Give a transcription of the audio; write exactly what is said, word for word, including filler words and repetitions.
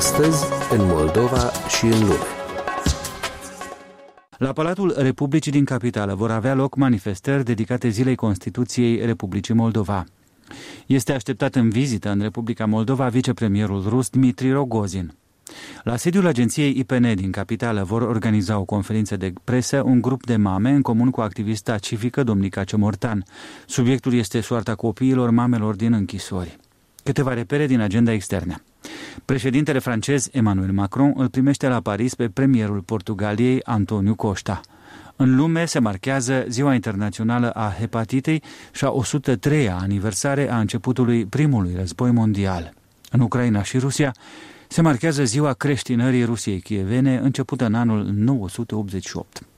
Astăzi, în Moldova și în lume. La Palatul Republicii din capitală vor avea loc manifestări dedicate Zilei Constituției Republicii Moldova. Este așteptat în vizită în Republica Moldova vicepremierul rus Dmitri Rogozin. La sediul agenției I P N din capitală vor organiza o conferință de presă un grup de mame în comun cu activista civică Domnica Ciomortan. Subiectul este soarta copiilor mamelor din închisori. Câteva repere din agenda externă. Președintele francez Emmanuel Macron îl primește la Paris pe premierul Portugaliei António Costa. În lume se marchează Ziua Internațională a Hepatitei și a o sută treia aniversare a începutului primului război mondial. În Ucraina și Rusia se marchează Ziua Creștinării Rusiei Chievene, începută în anul nouă sute optzeci și opt.